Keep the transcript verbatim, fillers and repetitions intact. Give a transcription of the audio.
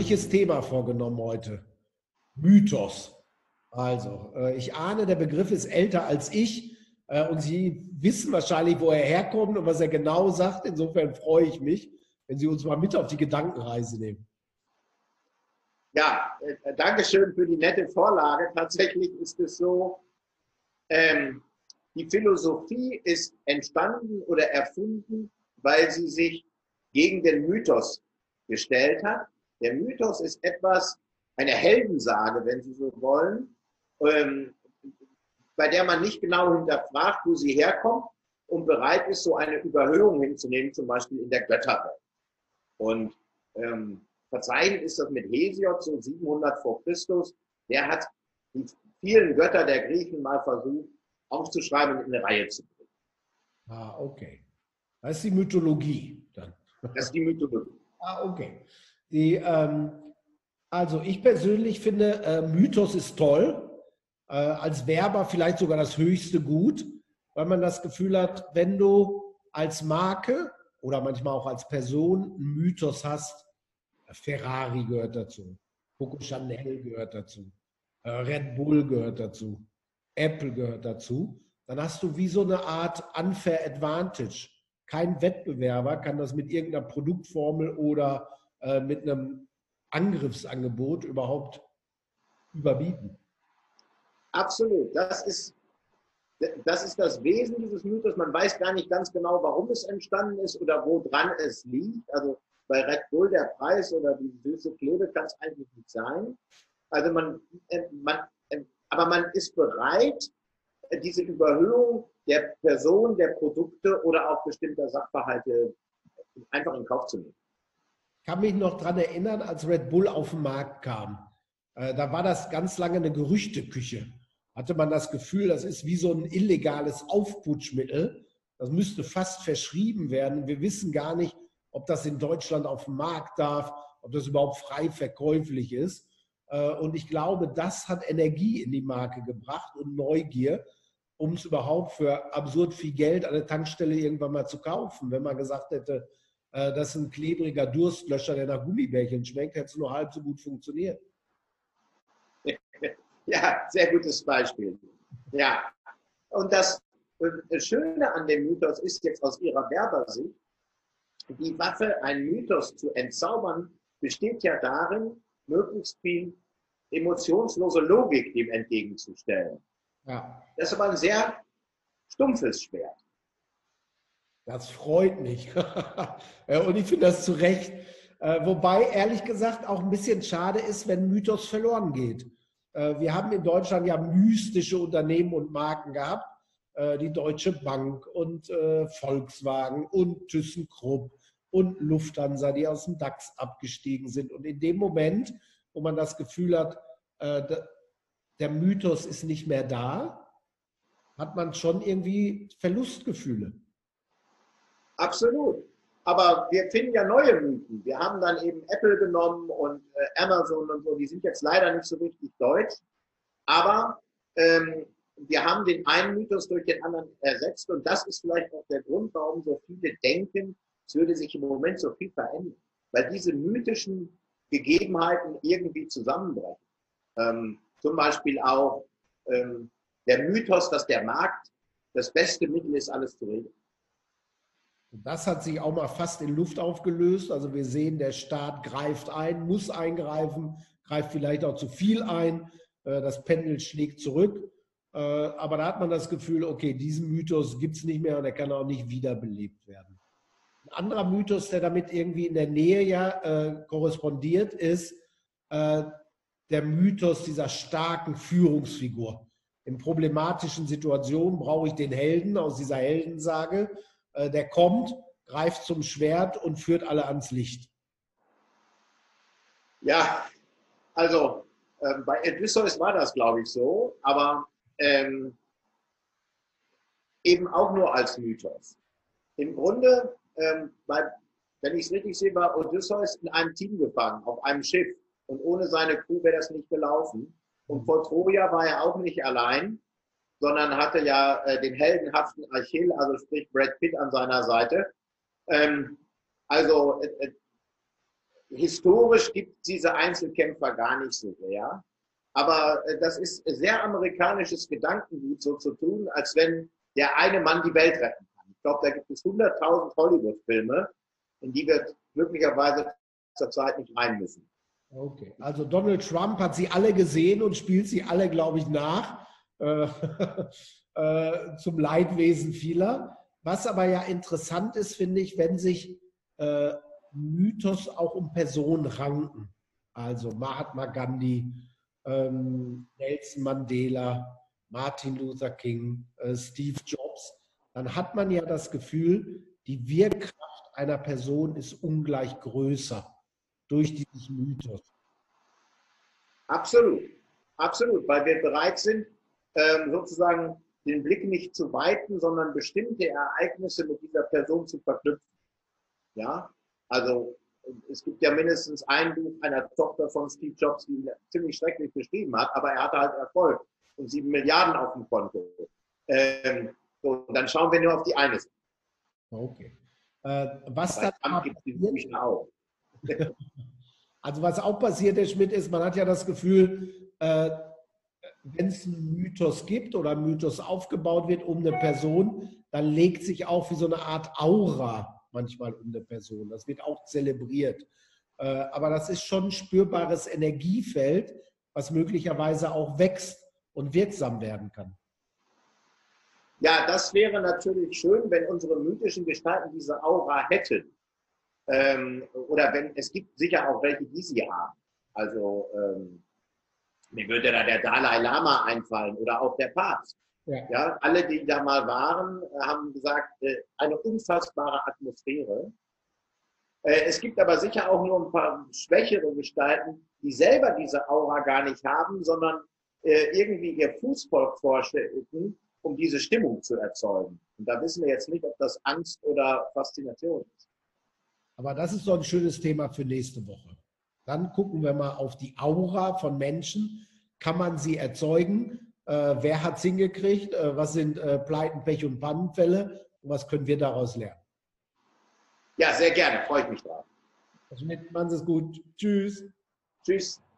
gefährliches Thema vorgenommen heute. Mythos. Also, äh, ich ahne, der Begriff ist älter als ich äh, und Sie wissen wahrscheinlich, wo er herkommt und was er genau sagt. Insofern freue ich mich, wenn Sie uns mal mit auf die Gedankenreise nehmen. Ja, äh, danke schön für die nette Vorlage. Tatsächlich ist es so, ähm, die Philosophie ist entstanden oder erfunden, weil sie sich gegen den Mythos gestellt hat. Der Mythos ist etwas, eine Heldensage, wenn Sie so wollen, ähm, bei der man nicht genau hinterfragt, wo sie herkommt und bereit ist, so eine Überhöhung hinzunehmen, zum Beispiel in der Götterwelt. Und ähm, verzeichnet ist das mit Hesiod, so siebenhundert vor Christus. Der hat die vielen Götter der Griechen mal versucht, aufzuschreiben und in eine Reihe zu bringen. Ah, okay. Das ist die Mythologie dann. Das ist die Mythologie. Ah, okay. Die, ähm, also ich persönlich finde, äh, Mythos ist toll. Äh, als Werber vielleicht sogar das höchste Gut, weil man das Gefühl hat, wenn du als Marke oder manchmal auch als Person einen Mythos hast, Ferrari gehört dazu, Coco Chanel gehört dazu, äh, Red Bull gehört dazu, Apple gehört dazu, dann hast du wie so eine Art unfair advantage. Kein Wettbewerber kann das mit irgendeiner Produktformel oder äh, mit einem Angriffsangebot überhaupt überbieten. Absolut. Das ist, das ist das Wesen dieses Mythos. Man weiß gar nicht ganz genau, warum es entstanden ist oder woran es liegt. Also bei Red Bull der Preis oder die süße Klebe kann es eigentlich nicht sein. Also man, man, aber man ist bereit, diese Überhöhung der Person, der Produkte oder auch bestimmter Sachverhalte einfach in Kauf zu nehmen. Ich kann mich noch daran erinnern, als Red Bull auf den Markt kam. Äh, da war das ganz lange eine Gerüchteküche. Hatte man das Gefühl, das ist wie so ein illegales Aufputschmittel. Das müsste fast verschrieben werden. Wir wissen gar nicht, ob das in Deutschland auf den Markt darf, ob das überhaupt frei verkäuflich ist. Äh, und ich glaube, das hat Energie in die Marke gebracht und Neugier, um es überhaupt für absurd viel Geld an der Tankstelle irgendwann mal zu kaufen. Wenn man gesagt hätte, äh, das ist ein klebriger Durstlöscher, der nach Gummibärchen schmeckt, hätte es nur halb so gut funktioniert. Ja, sehr gutes Beispiel. Ja, und das Schöne an dem Mythos ist jetzt aus Ihrer Werbersicht, die Waffe, einen Mythos zu entzaubern, besteht ja darin, möglichst viel emotionslose Logik dem entgegenzustellen. Ja. Das ist aber ein sehr stumpfes Schwert. Das freut mich. Und ich finde das zu Recht. Wobei, ehrlich gesagt, auch ein bisschen schade ist, wenn Mythos verloren geht. Wir haben in Deutschland ja mystische Unternehmen und Marken gehabt. Die Deutsche Bank und Volkswagen und ThyssenKrupp und Lufthansa, die aus dem DAX abgestiegen sind. Und in dem Moment, wo man das Gefühl hat, der Mythos ist nicht mehr da, hat man schon irgendwie Verlustgefühle. Absolut. Aber wir finden ja neue Mythen. Wir haben dann eben Apple genommen und äh, Amazon und so. Die sind jetzt leider nicht so richtig deutsch. Aber ähm, wir haben den einen Mythos durch den anderen ersetzt. Und das ist vielleicht auch der Grund, warum so viele denken, es würde sich im Moment so viel verändern. Weil diese mythischen Gegebenheiten irgendwie zusammenbrechen. Ähm, zum Beispiel auch ähm, der Mythos, dass der Markt das beste Mittel ist, alles zu regeln. Das hat sich auch mal fast in Luft aufgelöst. Also wir sehen, der Staat greift ein, muss eingreifen, greift vielleicht auch zu viel ein. Das Pendel schlägt zurück. Aber da hat man das Gefühl, okay, diesen Mythos gibt es nicht mehr und er kann auch nicht wiederbelebt werden. Ein anderer Mythos, der damit irgendwie in der Nähe ja äh, korrespondiert, ist äh, der Mythos dieser starken Führungsfigur. In problematischen Situationen brauche ich den Helden aus dieser Heldensage. Der kommt, greift zum Schwert und führt alle ans Licht. Ja, also äh, bei Odysseus war das, glaube ich, so, aber ähm, eben auch nur als Mythos. Im Grunde, ähm, bei, wenn ich es richtig sehe, war Odysseus in einem Team gefangen, auf einem Schiff. Und ohne seine Crew wäre das nicht gelaufen. Und vor Troja war er auch nicht allein, sondern hatte ja äh, den heldenhaften Achill, also sprich Brad Pitt an seiner Seite. Ähm, also äh, historisch gibt es diese Einzelkämpfer gar nicht so sehr. Aber äh, das ist sehr amerikanisches Gedankengut, so zu tun, als wenn der eine Mann die Welt retten kann. Ich glaube, da gibt es hunderttausend Hollywood-Filme, in die wir möglicherweise zurzeit nicht rein müssen. Okay, also Donald Trump hat sie alle gesehen und spielt sie alle, glaube ich, nach, äh, äh, zum Leidwesen vieler. Was aber ja interessant ist, finde ich, wenn sich äh, Mythos auch um Personen ranken. Also Mahatma Gandhi, ähm, Nelson Mandela, Martin Luther King, äh, Steve Jobs, dann hat man ja das Gefühl, die Wirkkraft einer Person ist ungleich größer durch diesen Mythos. Absolut, absolut, weil wir bereit sind, ähm, sozusagen den Blick nicht zu weiten, sondern bestimmte Ereignisse mit dieser Person zu verknüpfen. Ja, also es gibt ja mindestens ein Buch einer Tochter von Steve Jobs, die ihn ziemlich schrecklich beschrieben hat, aber er hatte halt Erfolg und sieben Milliarden auf dem Konto. Ähm, so, und dann schauen wir nur auf die eine Seite. Okay. Äh, was Bei dann Trump gibt es die Bücher auch. Also was auch passiert, Herr Schmidt, ist, man hat ja das Gefühl, äh, wenn es einen Mythos gibt oder ein Mythos aufgebaut wird um eine Person, dann legt sich auch wie so eine Art Aura manchmal um eine Person. Das wird auch zelebriert. Äh, aber das ist schon ein spürbares Energiefeld, was möglicherweise auch wächst und wirksam werden kann. Ja, das wäre natürlich schön, wenn unsere mythischen Gestalten diese Aura hätten. Ähm, oder wenn, es gibt sicher auch welche, die sie haben. Also ähm, mir würde da der Dalai Lama einfallen oder auch der Papst. Ja. Ja, alle, die da mal waren, haben gesagt, äh, eine unfassbare Atmosphäre. Äh, es gibt aber sicher auch nur ein paar schwächere Gestalten, die selber diese Aura gar nicht haben, sondern äh, irgendwie ihr Fußvolk vorstellen, um diese Stimmung zu erzeugen. Und da wissen wir jetzt nicht, ob das Angst oder Faszination ist. Aber das ist so ein schönes Thema für nächste Woche. Dann gucken wir mal auf die Aura von Menschen. Kann man sie erzeugen? Äh, wer hat es hingekriegt? Äh, was sind äh, Pleiten, Pech und Pannenfälle? Und was können wir daraus lernen? Ja, sehr gerne. Freue ich mich drauf. Also mit, machen Sie es gut. Tschüss. Tschüss.